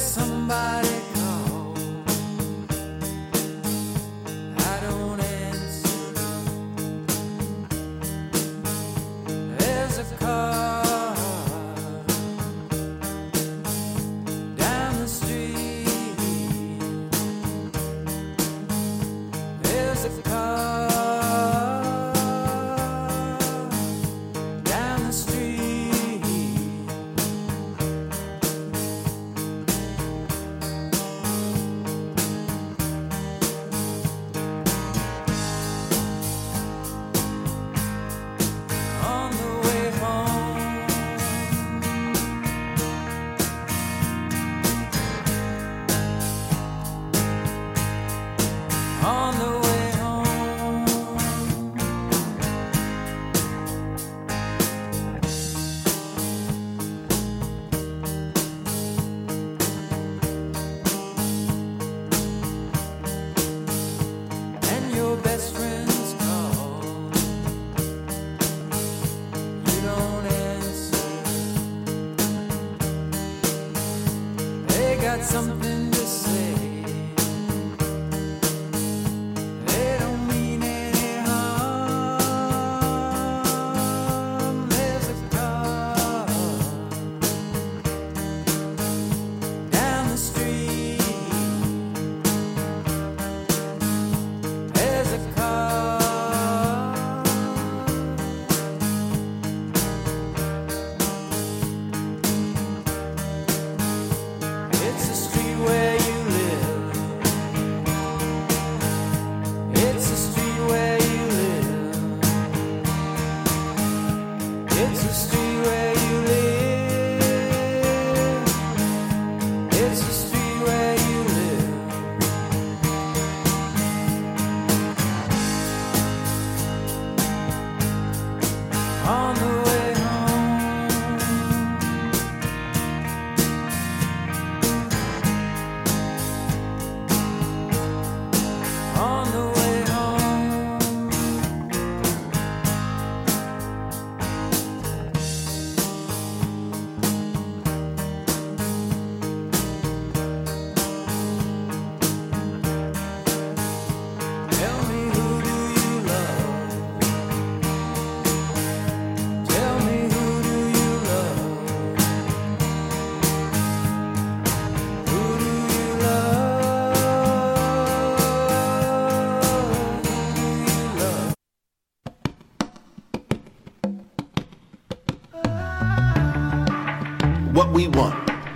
What we want.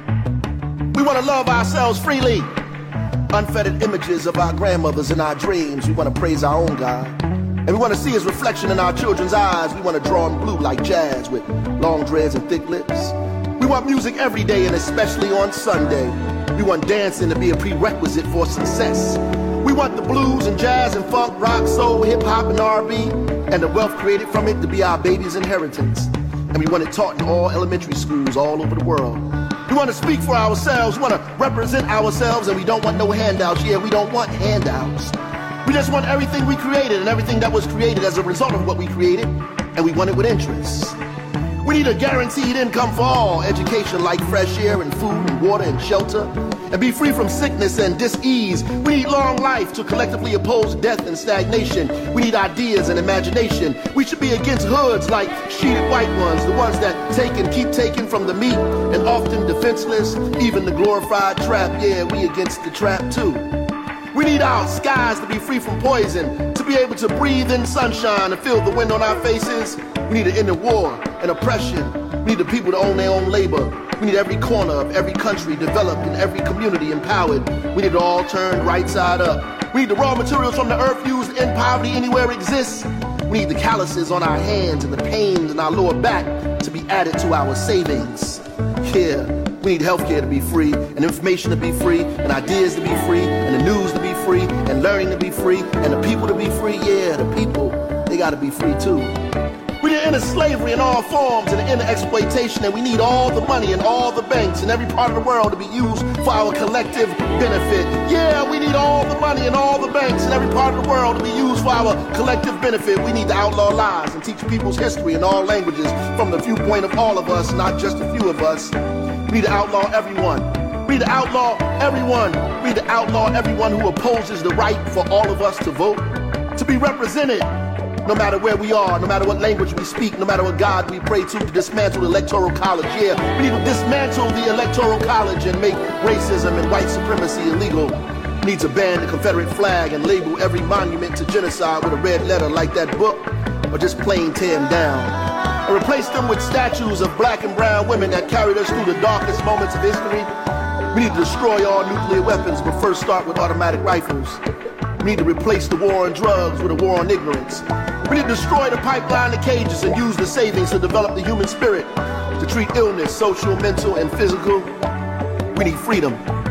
We want to love ourselves freely. Unfettered images of our grandmothers in our dreams. We want to praise our own God. And we want to see his reflection in our children's eyes. We want to draw him blue like jazz with long dreads and thick lips. We want music every day and especially on Sunday. We want dancing to be a prerequisite for success. We want the blues and jazz and funk, rock, soul, hip-hop, and R&B, and the wealth created from it to be our baby's inheritance. And we want it taught in all elementary schools all over the world. We want to speak for ourselves, we want to represent ourselves, and we don't want no handouts. Yeah, we don't want handouts. We just want everything we created and everything that was created as a result of what we created, and we want it with interest. We need a guaranteed income for all, education like fresh air and food and water and shelter, and be free from sickness and dis-ease. We need long life to collectively oppose death and stagnation. We need ideas and imagination. We should be against hoods like sheeted white ones, the ones that take and keep taking from the meek and often defenseless, even the glorified trap. Yeah, we against the trap too. We need our skies to be free from poison, to be able to breathe in sunshine and feel the wind on our faces. We need to end the war and oppression. We need the people to own their own labor. We need every corner of every country developed and every community empowered. We need it all turned right side up. We need the raw materials from the earth used to end poverty anywhere it exists. We need the calluses on our hands and the pains in our lower back to be added to our savings. Yeah. We need healthcare to be free, and information to be free, and ideas to be free, and the news to be free, and learning to be free, and the people to be free. Yeah, the people, they gotta be free too. We need to end slavery in all forms and end exploitation, and we need all the money and all the banks in every part of the world to be used for our collective benefit. Yeah, we need all the money and all the banks in every part of the world to be used for our collective benefit. We need to outlaw lies and teach people's history in all languages from the viewpoint of all of us, not just a few of us. We need to outlaw everyone. We We to outlaw everyone. We to outlaw everyone who opposes the right for all of us to vote, to be represented, no matter where we are, no matter what language we speak, no matter what God we pray to dismantle the Electoral College. Yeah, we need to dismantle the Electoral College and make racism and white supremacy illegal. We need to ban the Confederate flag and label every monument to genocide with a red letter like that book, or just plain tear them down. And replace them with statues of black and brown women that carried us through the darkest moments of history. We need to destroy all nuclear weapons, but first start with automatic rifles. We need to replace the war on drugs with a war on ignorance. We need to destroy the pipeline of cages and use the savings to develop the human spirit, to treat illness, social, mental, and physical. We need freedom.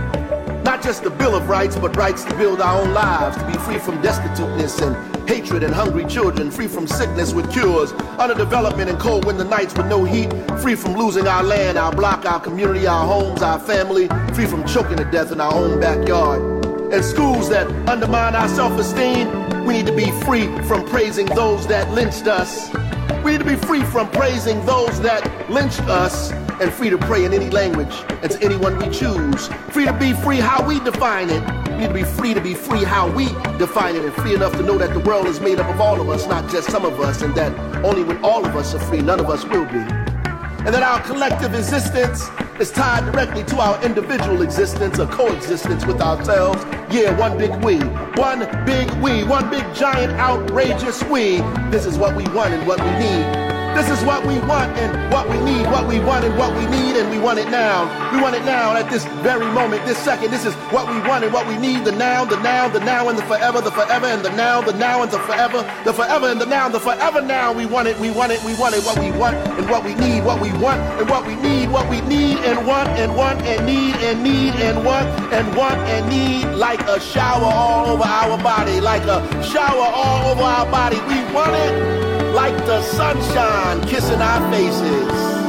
Not just the Bill of Rights, but rights to build our own lives, to be free from destituteness and hatred and hungry children, free from sickness with cures, underdevelopment and cold winter nights with no heat, free from losing our land, our block, our community, our homes, our family, free from choking to death in our own backyard. And schools that undermine our self-esteem, we need to be free from praising those that lynched us. We need to be free from praising those that lynched us, and free to pray in any language and to anyone we choose. Free to be free how we define it. We need to be free how we define it, and free enough to know that the world is made up of all of us, not just some of us, and that only when all of us are free, none of us will be. And that our collective existence is tied directly to our individual existence, a coexistence with ourselves. Yeah, one big we, one big we, one big giant outrageous we. This is what we want and what we need. This is what we want and what we need, what we want and what we need, and we want it now. We want it now at this very moment, this second. This is what we want and what we need, the now, the now, the now and the forever and the now and the forever and the now, the forever now. We want it, we want it, we want it, what we want and what we need, what we want and what we need, what we need and want and need and want and need, like a shower all over our body, like a shower all over our body. We want it. Like the sunshine kissing our faces.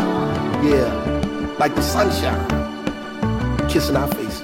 Yeah, like the sunshine kissing our faces.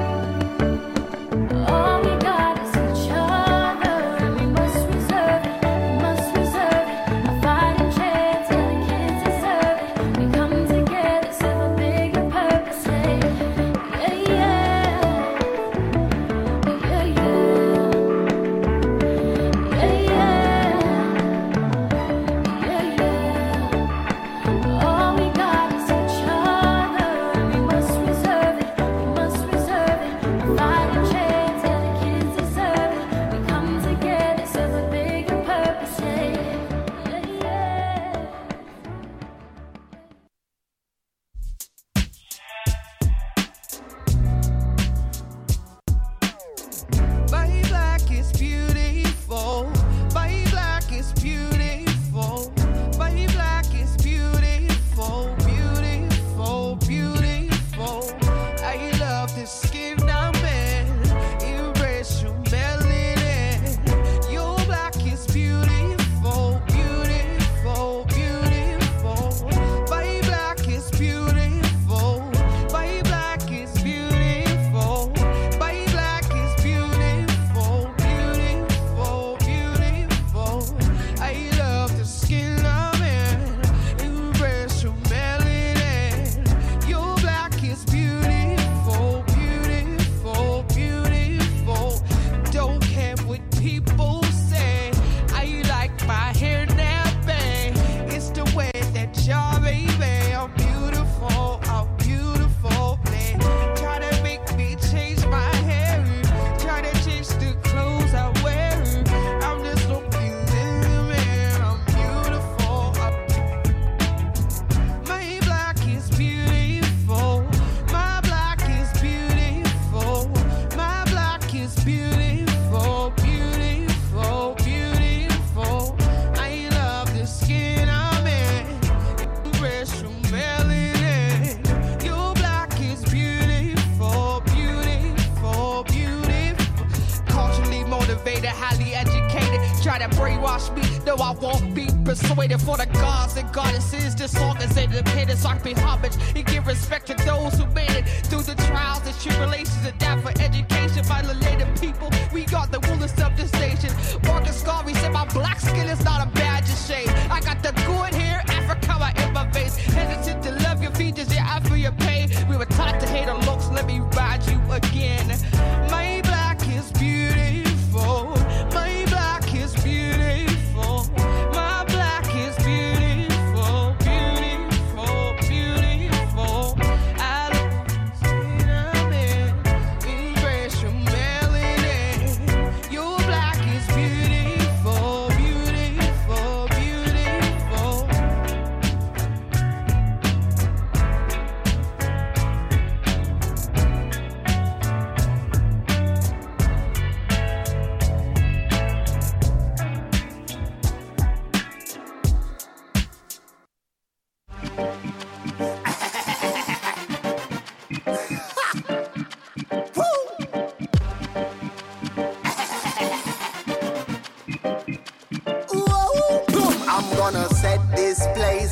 Persuaded for the gods and goddesses. This song is independent, so I pay homage and give respect to those who made it through the trials and tribulations and die for education. Violated people, we got the rulers of this nation. Marcus Garvey said my black skin is not a badge of shame. I got the good hair, Africa in my veins. Hesitant to love your features, yeah, I feel your pain. We were taught to hate our looks, let me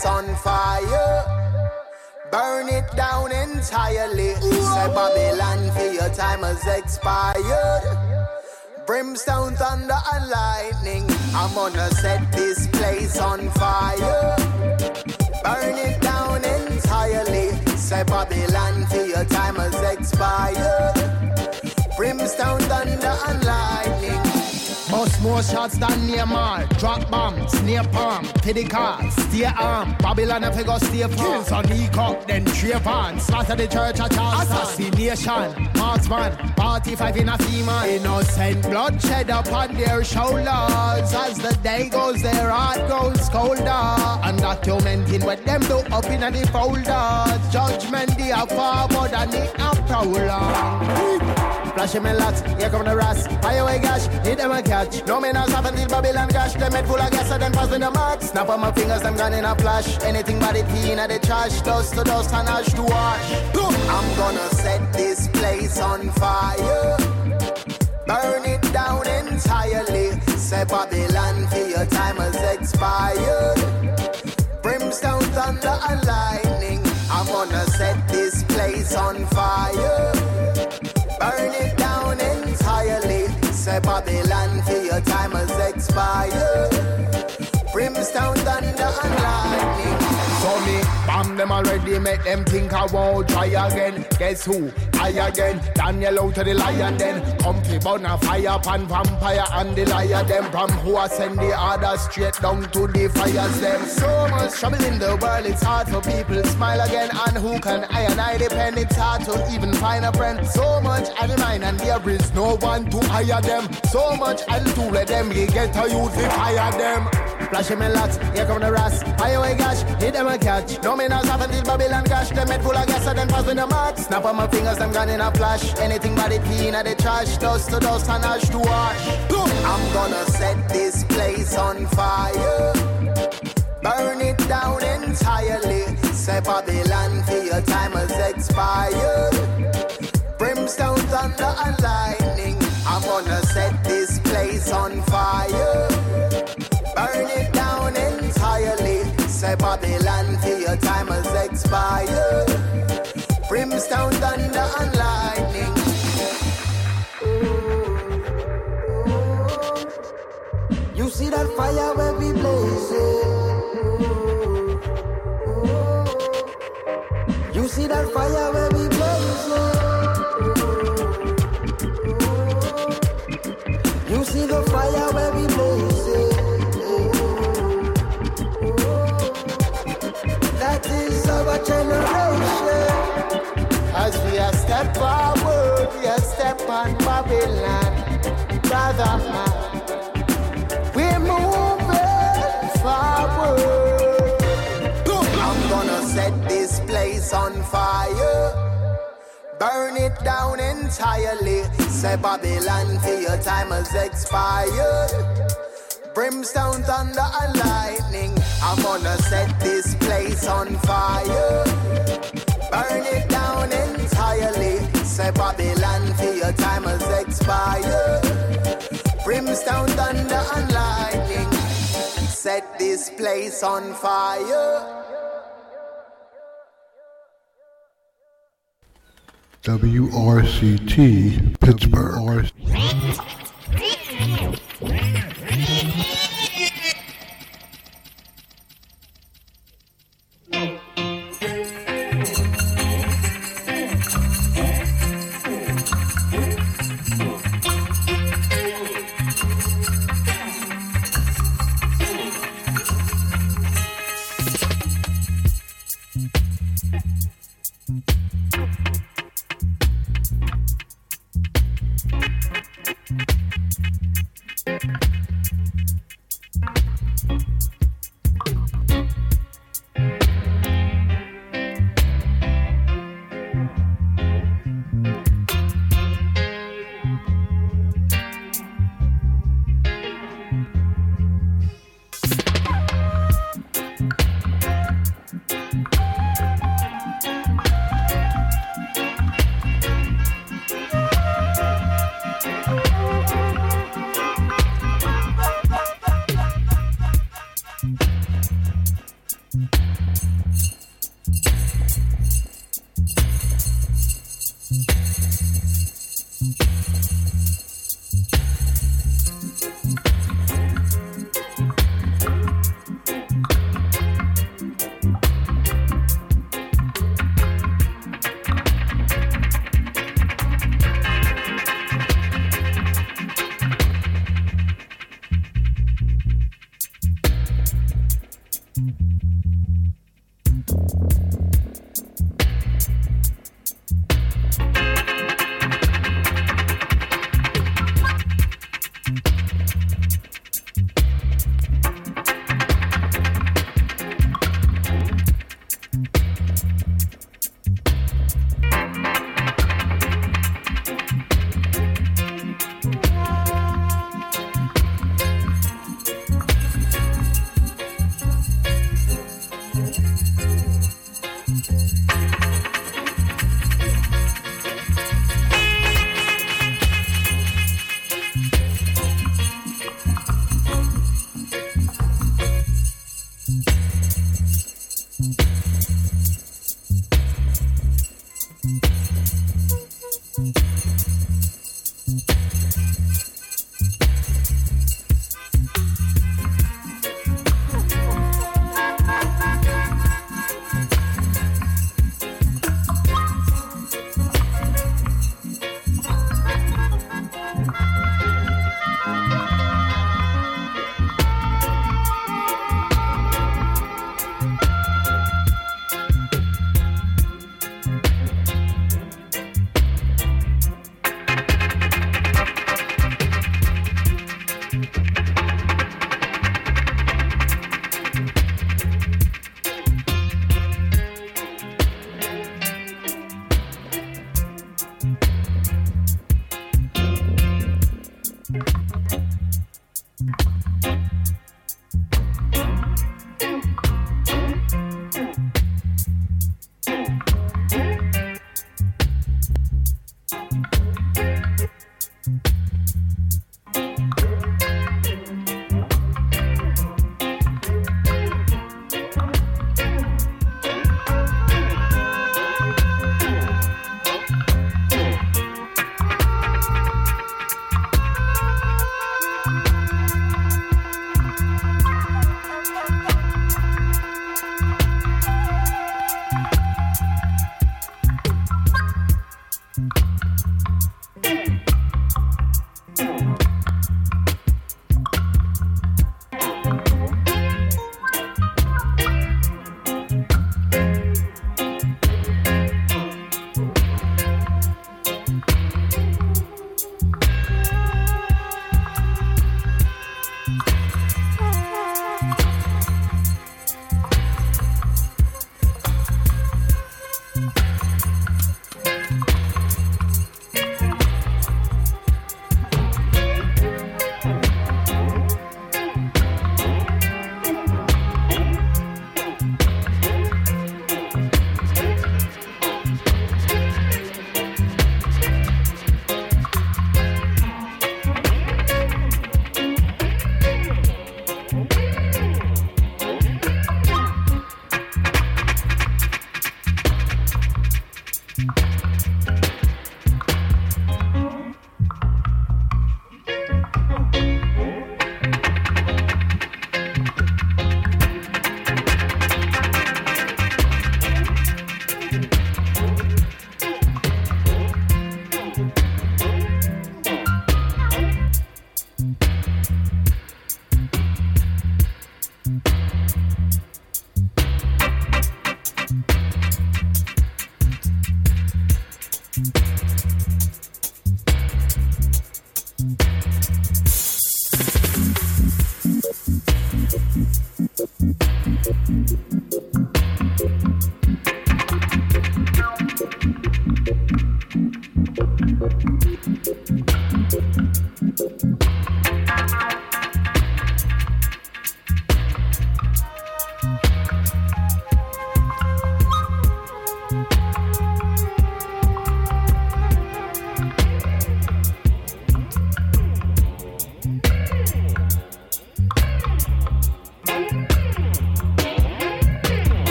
place on fire. Burn it down entirely. Say Babylon, for your time has expired. Brimstone, thunder and lightning, I'm gonna set this place on fire. Burn it down entirely. Say Babylon, for your time has expired. Brimstone, thunder and lightning. Bust more shots than Neymar. Drop bombs, near palm, pity car, stay arm. Babylon if you go stay farm. Kills on the cup, then Trayvon. Slaughter the church at Charles. Assassination, marksman, 45 in a female. Innocent bloodshed upon their shoulders. As the day goes, their heart grows colder. Undocumenting what them do up in the folders. Judgment they are forward and they are prowler. Flashing me lots, here come the rats. Fire away gash, hit them a catch. No man has happened till Babylon gash. Them head full of gas and then pass me the mark. Snap on my fingers, them gone in a flash. Anything but it clean at the trash. Dust to dust and ash to wash. I'm gonna set this place on fire. Burn it down entirely. Say Babylon, for your time has expired. Brimstone, thunder and lightning, I'm gonna set this place on fire. Burn it down entirely. Say Babylon, for your time has expired. Brimstone, thunder and lightning. So me, bomb them already, make them think I won't try again. Guess who? I again. Daniel out to the lion then. Comfy burn a fire pan vampire and the liar them. From who I send the order straight down to the fires them. So much trouble in the world, it's hard for people to smile again. And who can I and I depend? It's hard to even find a friend. So much I mine and there is no one to hire them. So much I'll do let them get a youth to fire them. Flashing me lots, here come the rats. Fire away gash, hit them a catch. No man has happened till Babylon gash. Them head full of gas and then pass me the mark. Snap on my fingers, them gone in a flash. Anything but it clean at the trash. Dust to dust and ash to wash. I'm gonna set this place on fire. Burn it down entirely. Say Babylon, for your time has expired. Brimstone, thunder and lightning, I'm gonna set this place on fire. Burn it down entirely. Say Babylon, for your time has expired. Brimstone, thunder and lightning. You see that fire where we blazing. You see that fire where we blazing. You see the fire where we blazing. That is our generation. As we are step forward, we are step on Babylon. Brother man, we're moving forward. I'm gonna set this place on fire. Burn it down entirely. Say Babylon, for your time has expired. Brimstone, thunder and lightning, I'm gonna set this place on fire. Burn it down entirely. Say Babylon, for your time has expired. Brimstone, thunder and lightning, set this place on fire. WRCT Pittsburgh.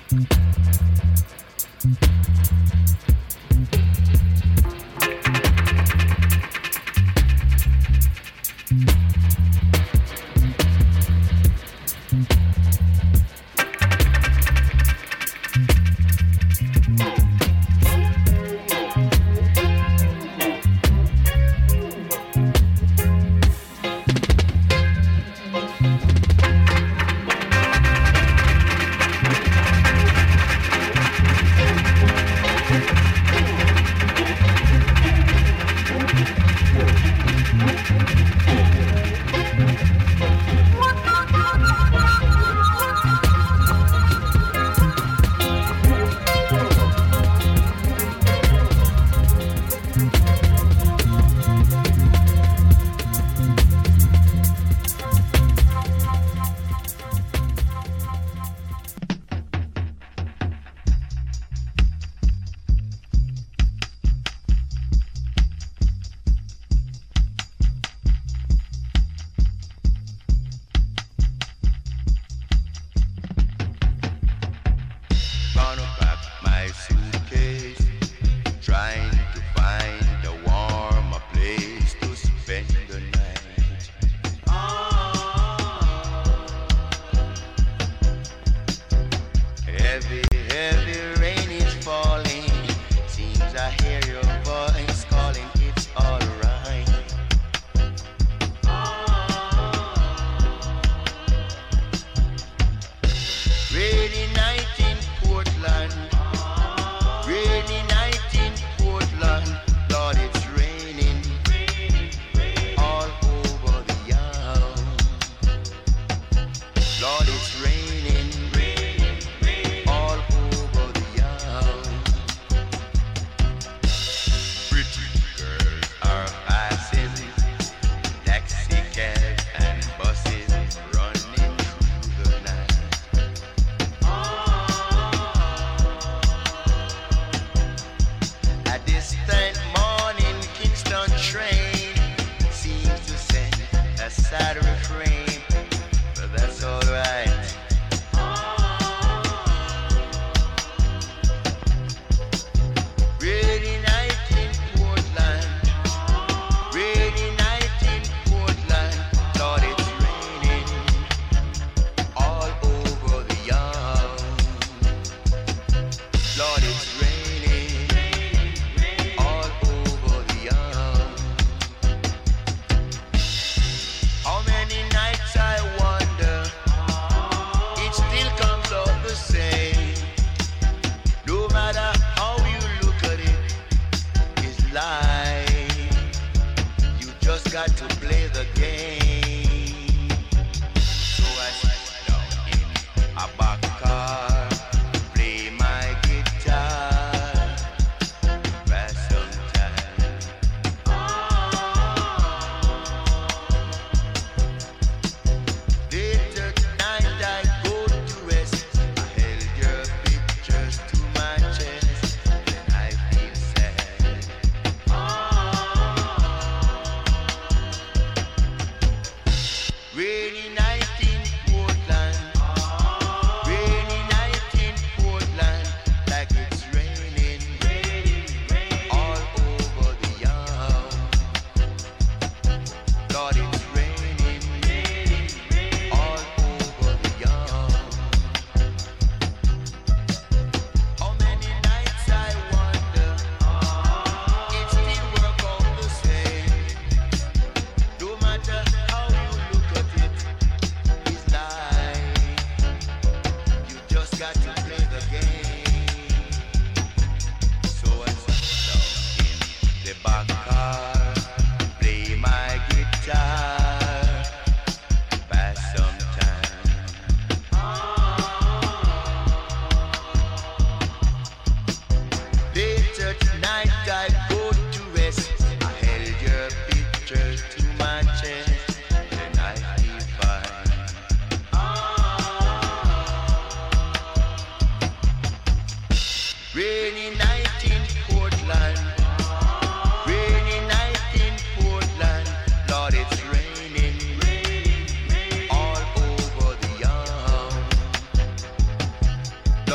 Lord, it's raining all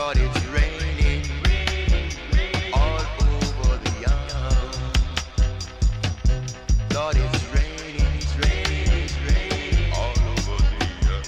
Lord, it's raining all over the earth. Lord, it's raining all over the earth.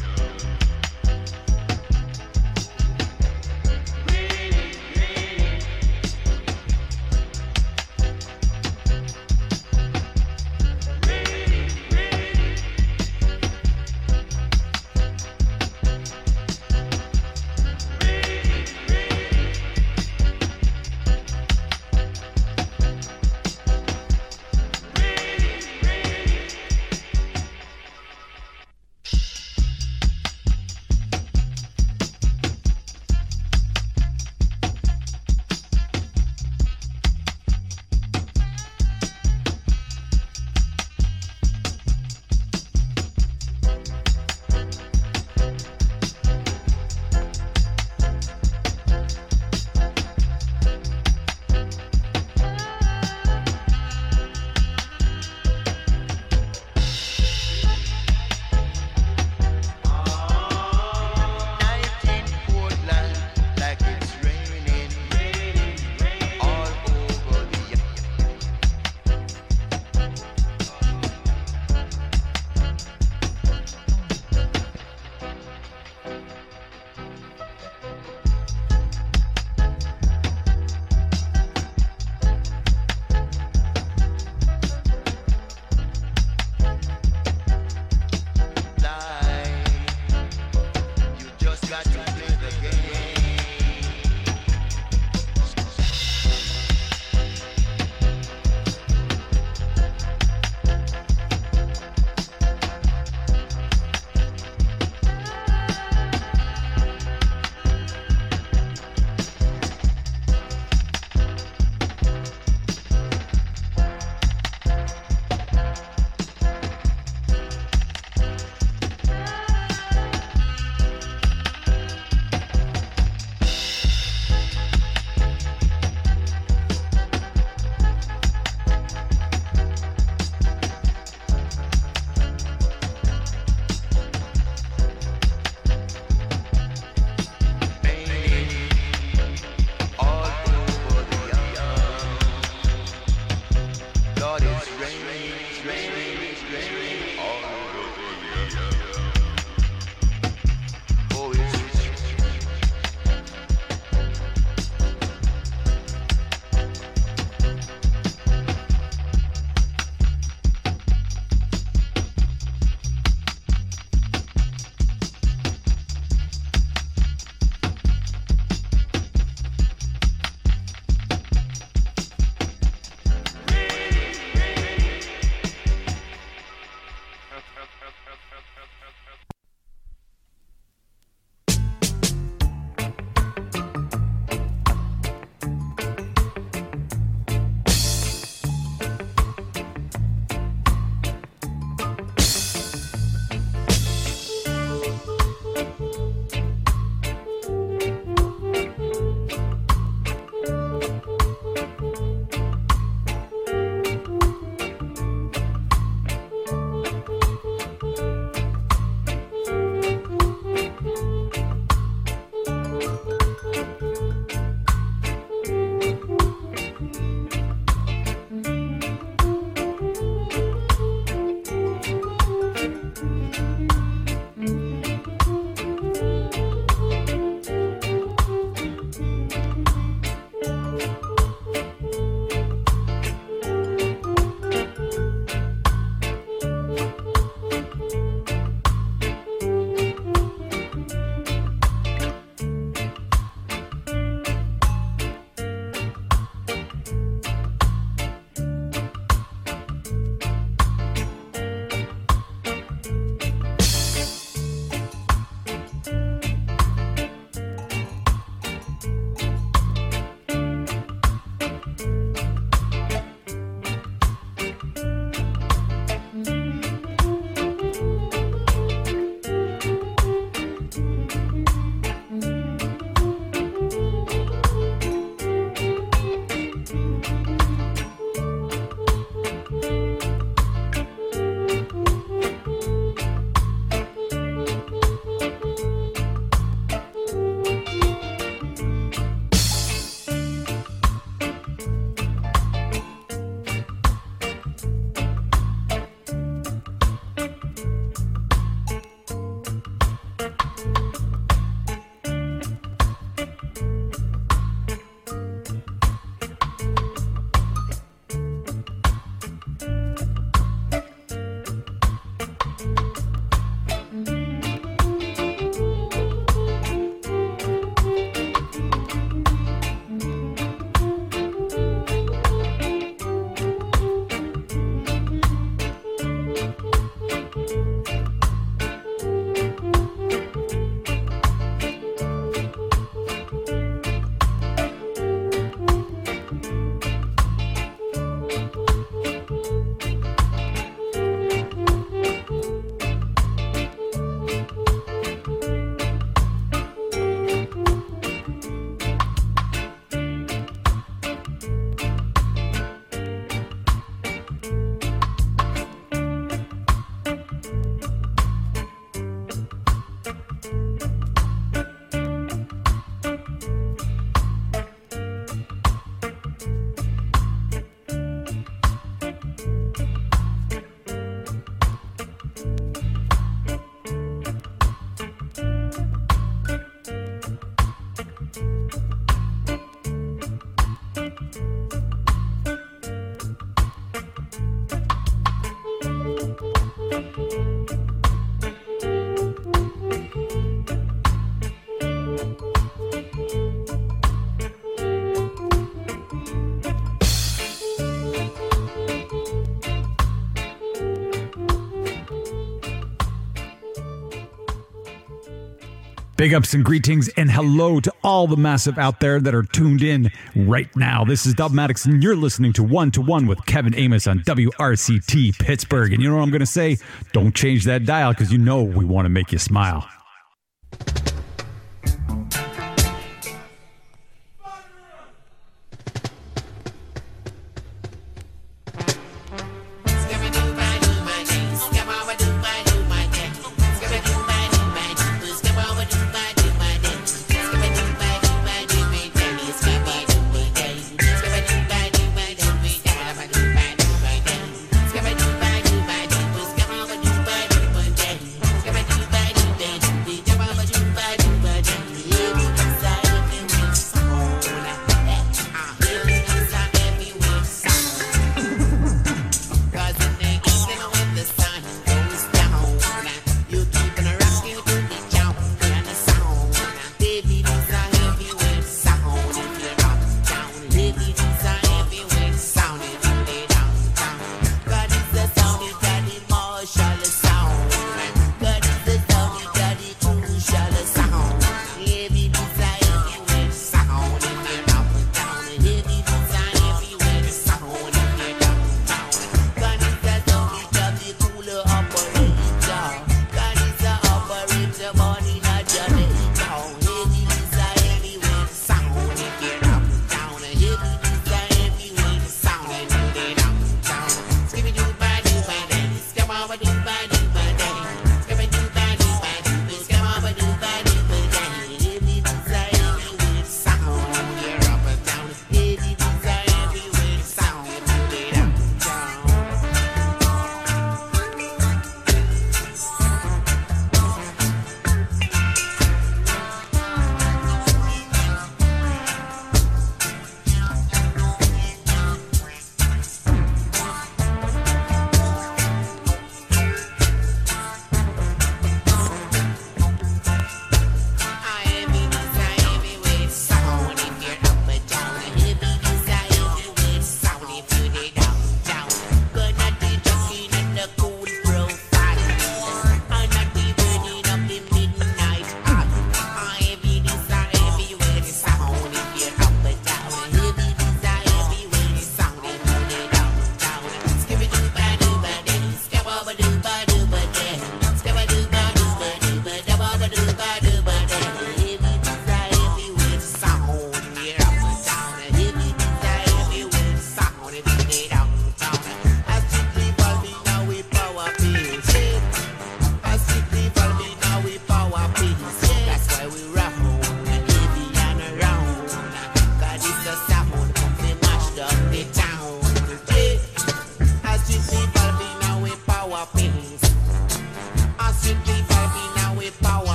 Big ups and greetings and hello to all the massive out there that are tuned in right now. This is Dubmatix and you're listening to One to One with Kevin Amos on WRCT Pittsburgh. And you know what I'm going to say? Don't change that dial because you know we want to make you smile.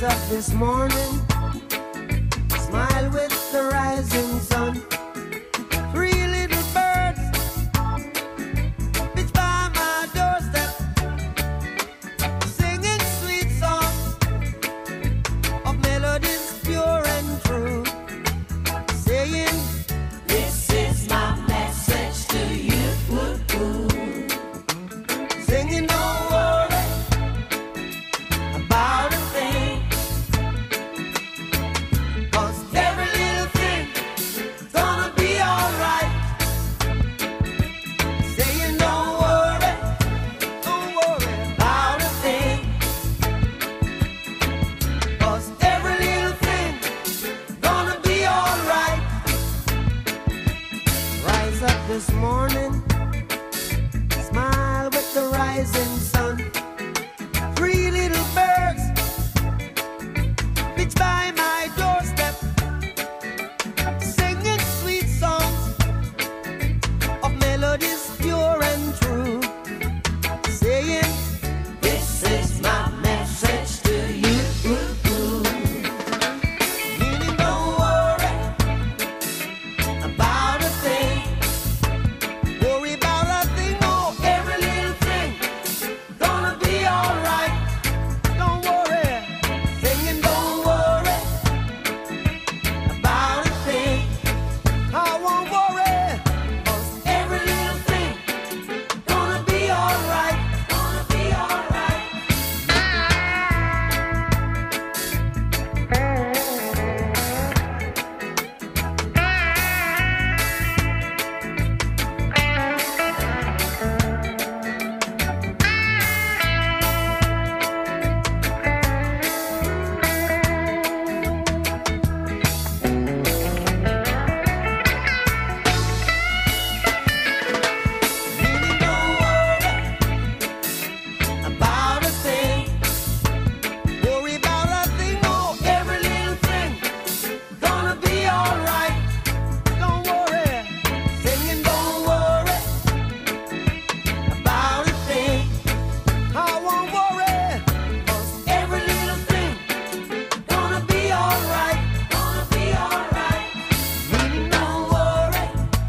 Rise up this morning, smile with the rising sun. Three little birds pitch by my doorstep, singing sweet songs of melodies pure and true, saying, "This is my message to you." Singing, "Don't worry about a thing, 'cause every little thing is gonna be alright." Saying, don't worry about a thing, 'cause every little thing is gonna be alright. Rise up this morning, smile with the rising sun. Three little birds pitch by my doorstep, singing sweet songs of melodies pure and true, saying, "This is my message to you." Meaning, don't worry about a thing, worry about a thing, oh, every little thing gonna be alright. Don't worry, singing, don't worry about a thing. I won't worry, 'cause every little thing gonna be alright. Gonna be alright. Meaning, don't worry about a thing, worry about a thing, oh, every little thing gonna be alright. Don't worry, singing, don't worry about a thing. I won't worry, 'cause every little thing gonna be alright. Gonna be alright. Meaning, don't worry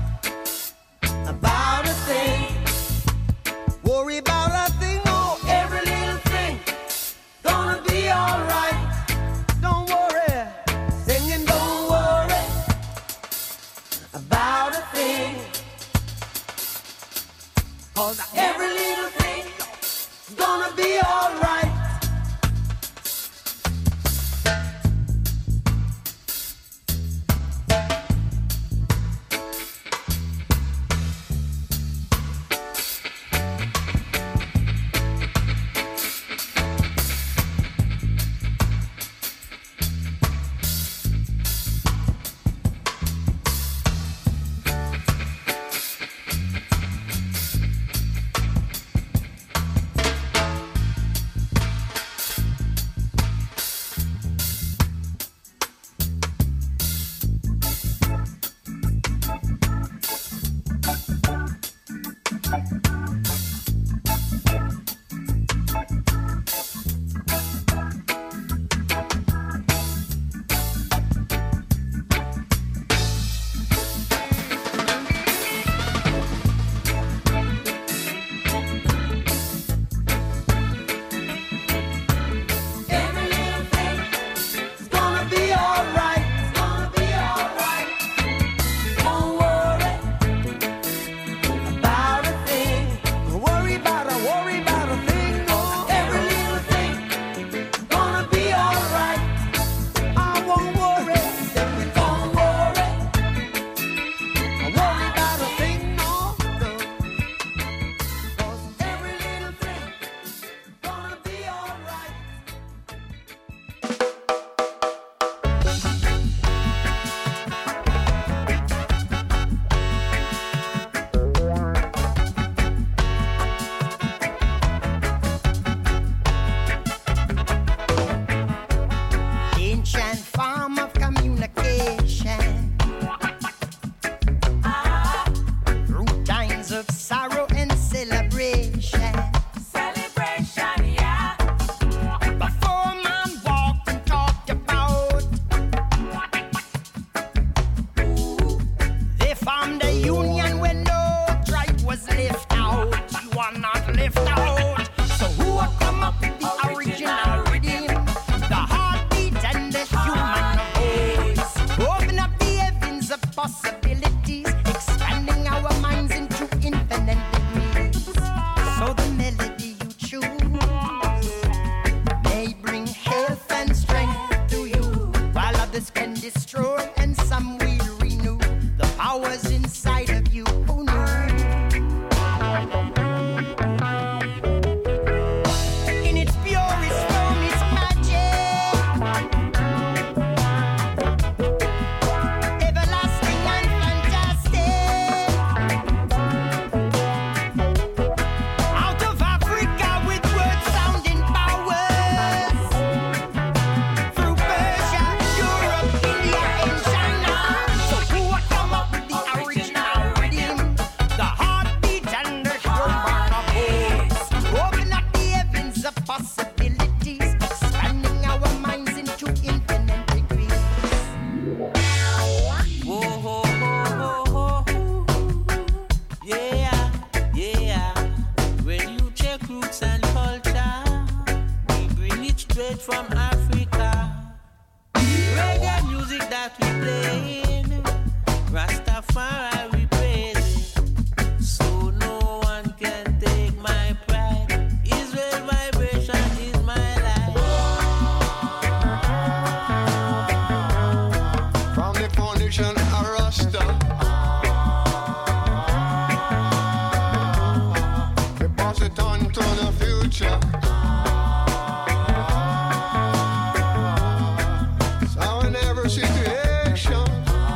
about a thing, worry about a thing, oh, every little thing gonna be alright. Don't worry, singing, don't worry about a thing, 'cause every little thing is gonna be alright. straight from Africa. Reggae music that we playing, Rastafari we praise it. So no one can take my pride. Israel vibration is my life. From the foundation of Rasta, we pass it on to the future. So in every situation,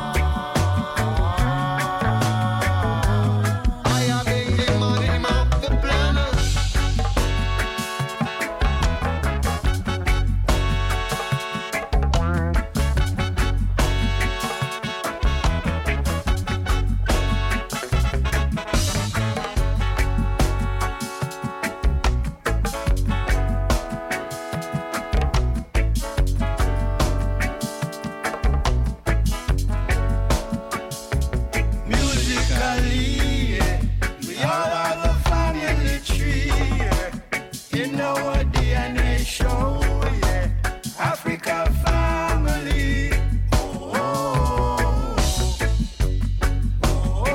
I am being the money of the planet. Musically, yeah, we all have a family tree, yeah. In our DNA show, yeah. Africa family. Oh, oh, oh,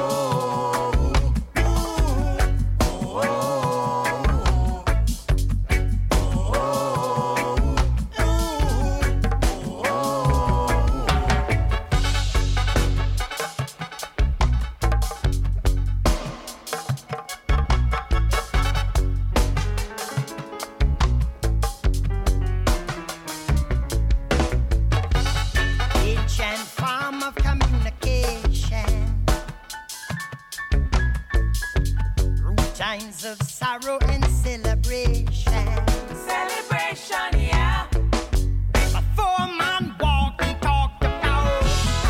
Ancient form of communication, through times of sorrow and celebration. Celebration, yeah. Before man walk and talk about,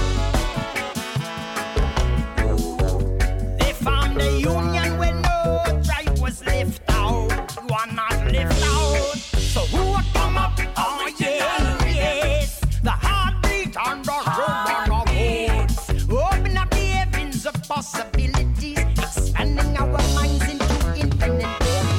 they found a union where no tribe was left out. You are not left out. So who would come up? Oh yeah, yes. The heartbeat on the road of hope. Open up the heavens of possibilities, expanding our minds into infinite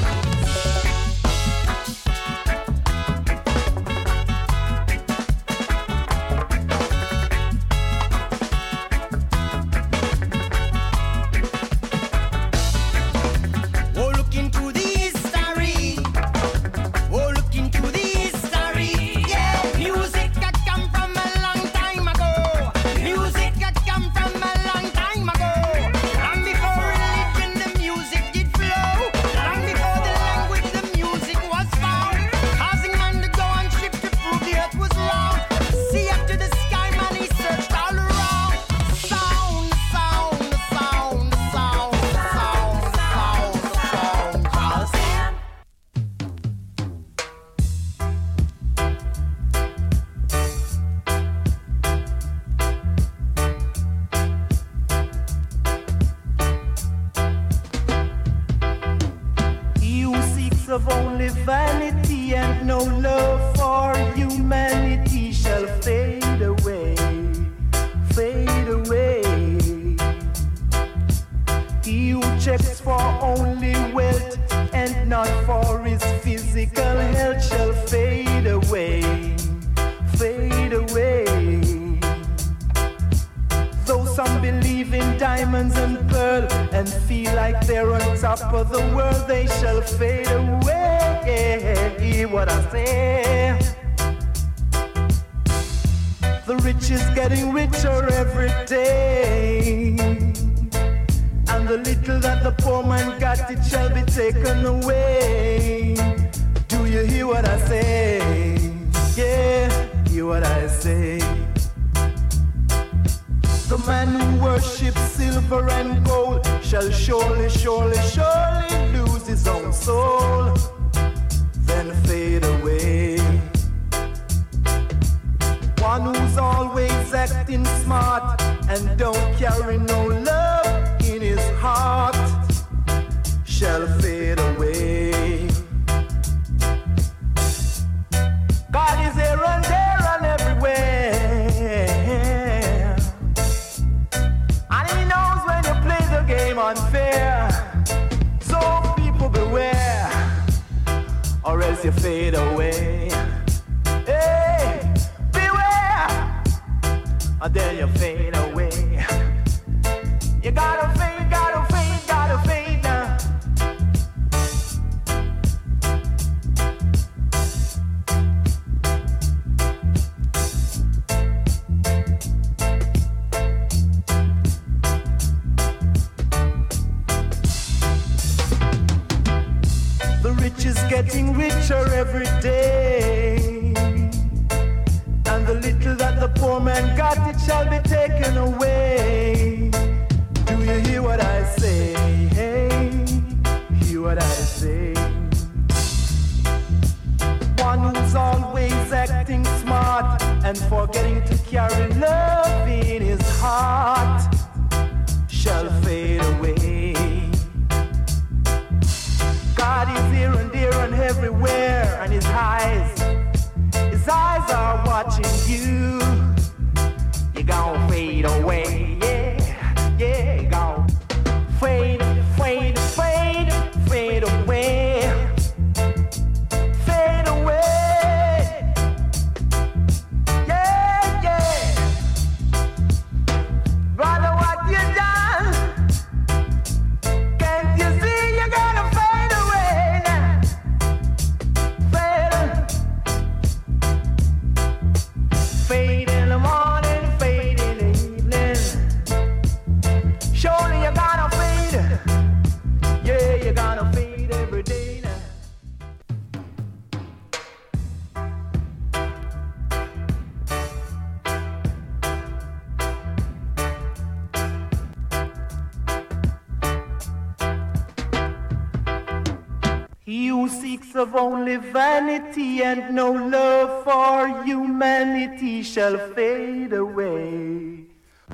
Oh, look into the history. Oh, look into the history. Yeah, music that come from a long time ago. Music that come from a long time ago. Long before religion, the music did flow. Long before the language, the music was found. Causing man to go and shift to prove the earth was round. See up to the sky, man, he searched all around. Sound, sound, sound, sound, sound, sound, sound, sound. He who seeks of only vanity and no love for humanity shall fade away, fade away. He who checks for only wealth and not for his physical health shall fade away, fade away. Though some believe in diamonds and pearl and feel like they're on top of the world, they shall fade away. Hear what I say. The rich is getting richer every day, and the little that the poor man got, it shall be taken away. Do you hear what I say? Yeah, hear what I say. The man who worships silver and gold shall surely, surely, surely lose his own soul, then fade away. One who's always acting smart and don't carry no love in his heart shall fade away. God is here and there and everywhere, and he knows when you play the game unfair. So people beware, or else you fade away. and then you fade away. You gotta fade, gotta fade, gotta fade now. The rich is getting richer every day, and the little that the poor man got, it shall be taken away. Do you hear what I say? Hey, hear what I say? One who's always acting smart and forgetting to carry love in his heart shall fade away. God is here and there and everywhere, and his eyes are watching you. You gon' fade away, yeah, yeah, you gon' fade, fade, fade, fade away, fade away, yeah, yeah. Brother, what you done? Can't you see you're gonna fade away now? Fade in the morning, fade in the evening. Surely you're gonna fade. Yeah, you're gonna fade every day now. He who seeks of only vanity and no love for humanity shall fade away.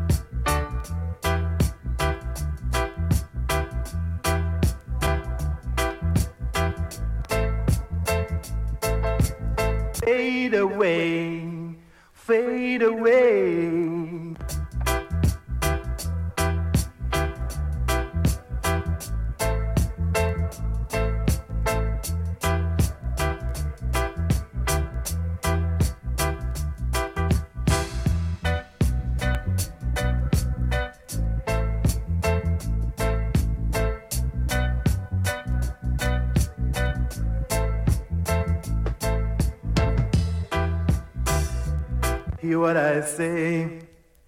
Fade away, fade away. Hear what I say?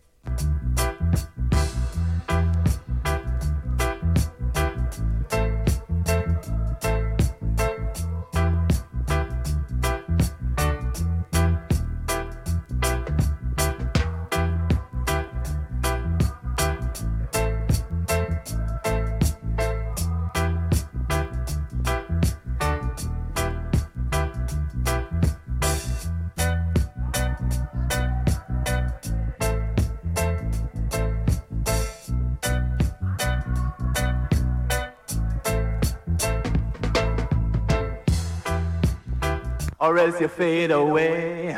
Or else you fade away.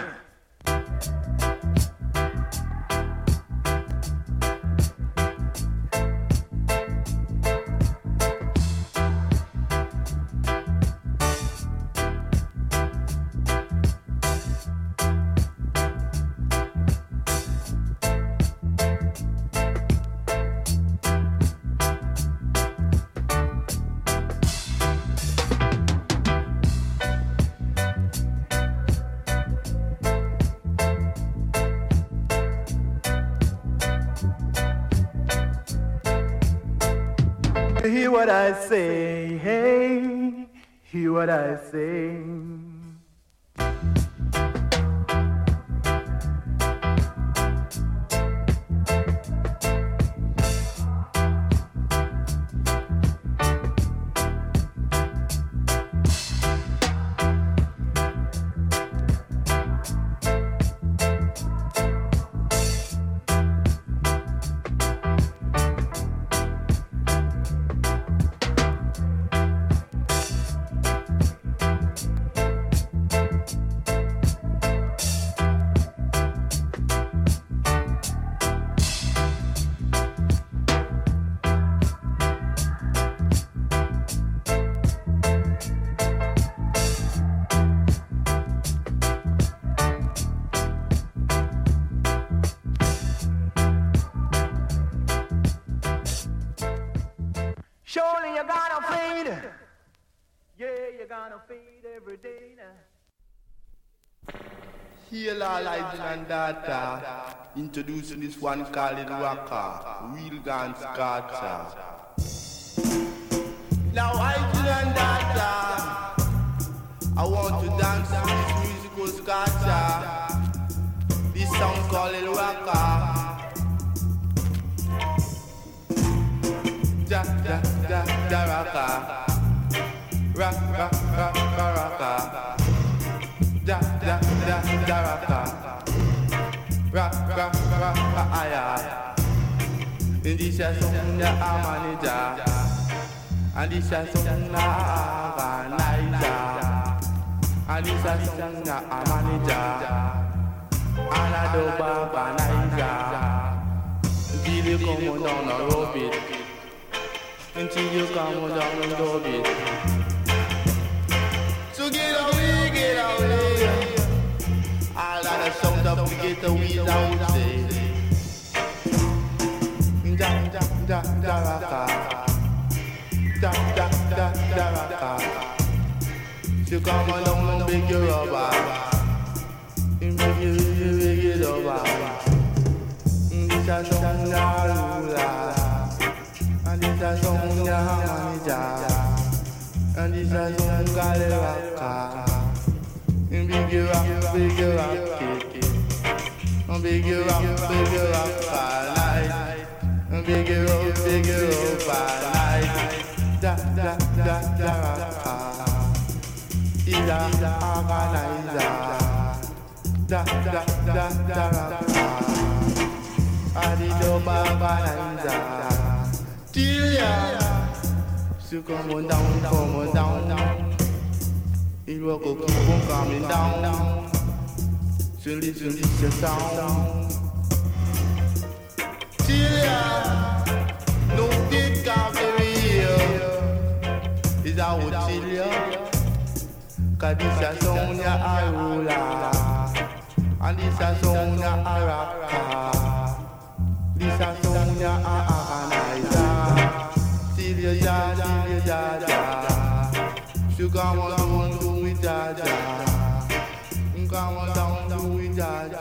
Hear what I say, hey, hear what I say. gonna fade every day now. Heal all lives and data. Introducing this one called Rocker, Real Gun Scatter. Now I and data. I want to dance to this musical scatter. This song called El Rocker. Da da da da rocker. Rock rock rock rocker. Da da da da rocker. Rock rock rock aya. In this song the manager. And this song the organizer. And this song the manager. And I do organizer. Until you come down the road. Until you come down the road. So get away. All of the sound up to get away down say. Da da da da raka. Da da da da raka. So come along and big your rubber. Big it over. This a song na rula. And this a song na manager. And this a song called Rocker. Big you rock it. Big you rock, big you rock night. Big you night. Da da da da rocker. Is a organizer. Da da da da rocker. And the dub organizer. Till ya. So come down. It will go keep on coming down. So listen to the sound. Till ya, no it can't be real. Is that what chill ya? 'Cause this a song ya a roller. And this a song ya a rocker. This a song ya a organizer. Till ya. So come on, do it, Jaja. Come on down, do it, Jaja.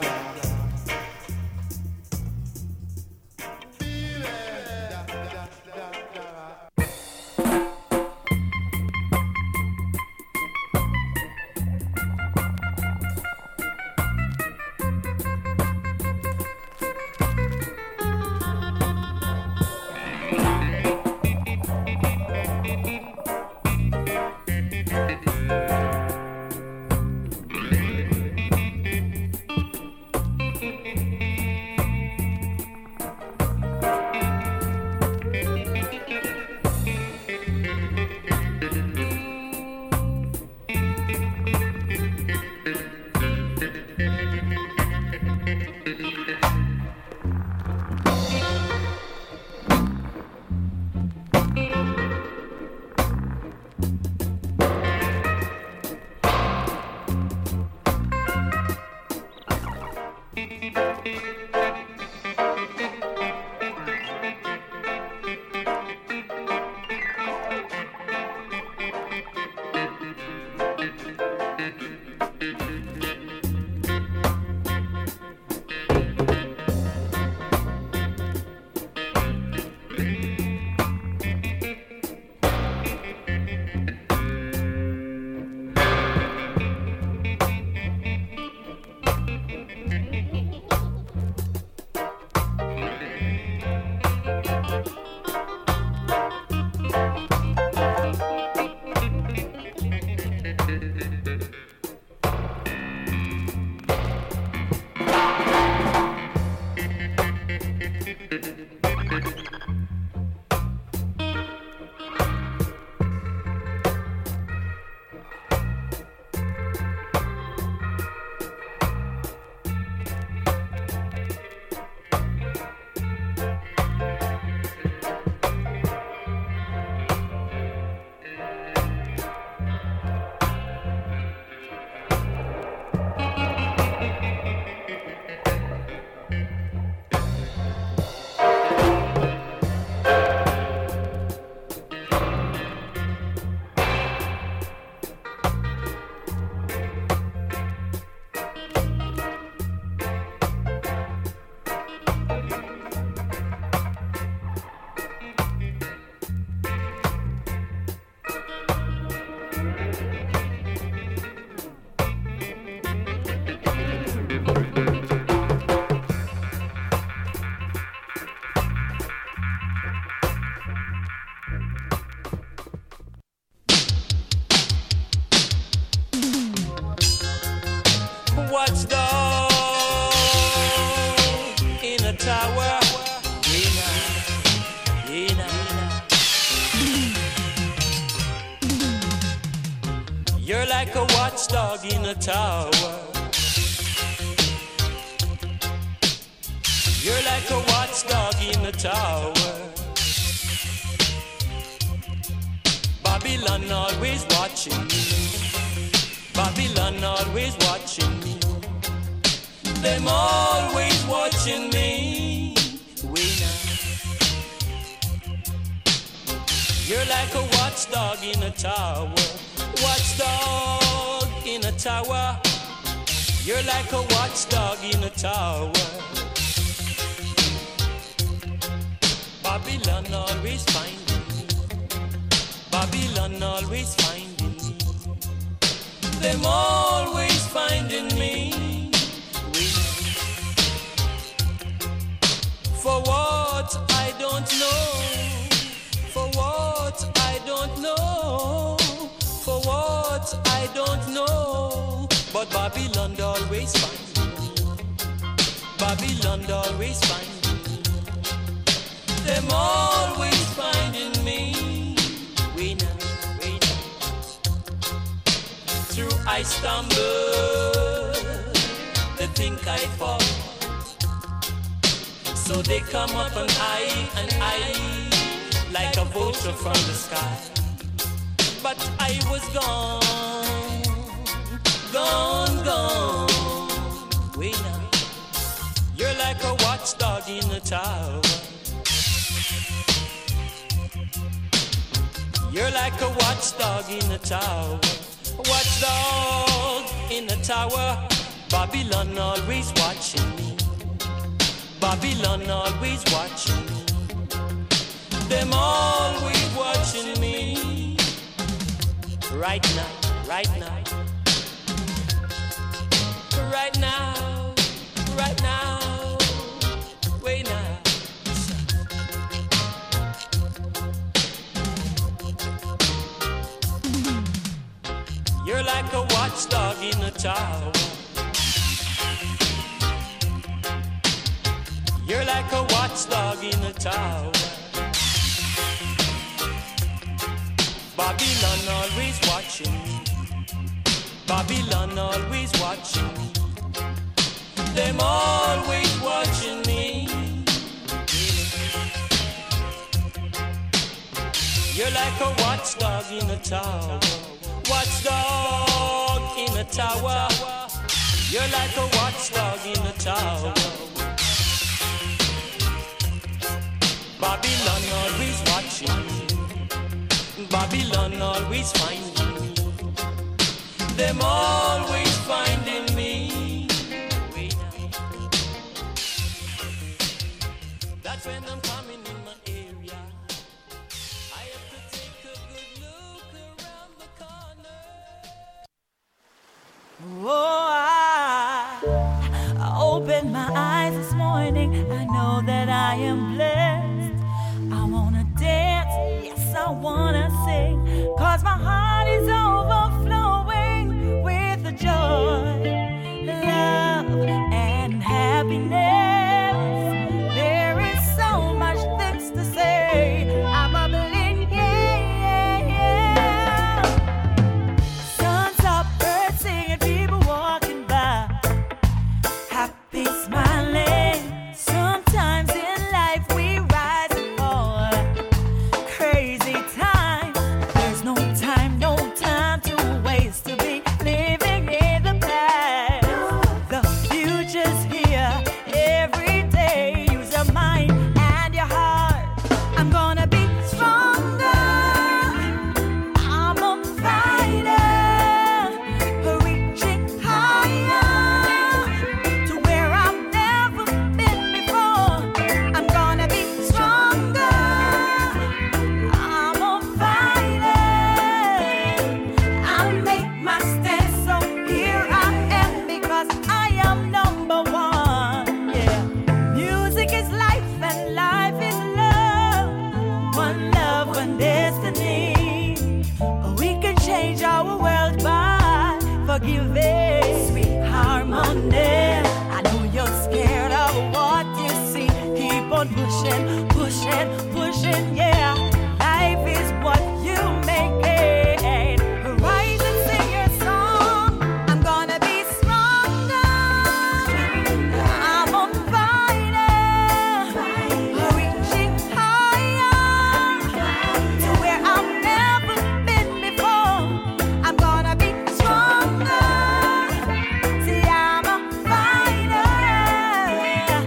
watchdog in a tower. You're like a watchdog in a tower. You're like a watchdog in a tower. Babylon always watching me. Babylon always watching me. Them always watching me. You're like a watchdog in a tower. Watchdog in a tower. You're like a watchdog in a tower. Babylon always finding me. Babylon always finding me. Them always finding me. For what I don't know. For what I don't know. For what I don't know. But Babylon always finding me. Babylon always finding me. Them always finding me. We know. Through I stumble, they think I fall. So they come up and I, like a vulture from the sky. But I was gone. We know. You're like a watchdog in a tower. You're like a watchdog in a tower. Watchdog in a tower. Babylon always watching me. Babylon always watching me. Them always watching me. Right now, right now. Right now, right now. Wait now. You're like a watchdog in a tower. You're like a watchdog in a tower. Babylon always watching me. Babylon always watching me. Them always watching me. You're like a watchdog in a tower. Watchdog in a tower. You're like a watchdog in a tower. Babylon always watching me. Babylon always finding me. Them always finding me. That's when I'm coming in my area. I have to take a good look around the corner. Oh, I opened my eyes this morning. I know that I am blessed. I wanna dance, yes, I wanna sing, 'cause my heart is overflowing with the joy, love, and happiness. There is so much things to say. I'm bubbling, yeah. Sun's up, birds singing, people walking by, happy smiling. Sometimes in life we rise and fall, crazy time. There's no time to waste, to be living in the past. The future's here every day. Use your mind and your heart. I'm gonna be stronger. I'm a fighter, reaching higher to where I've never been before. I'm gonna be stronger. I'm a fighter. I make my stand, so here I am, because I am number one. Yeah, music is life and life is love. One love, one destiny. We can change our world by forgiving. Sweet harmony. running. I know you're scared of what you see. Keep on pushing, pushing, pushing, yeah.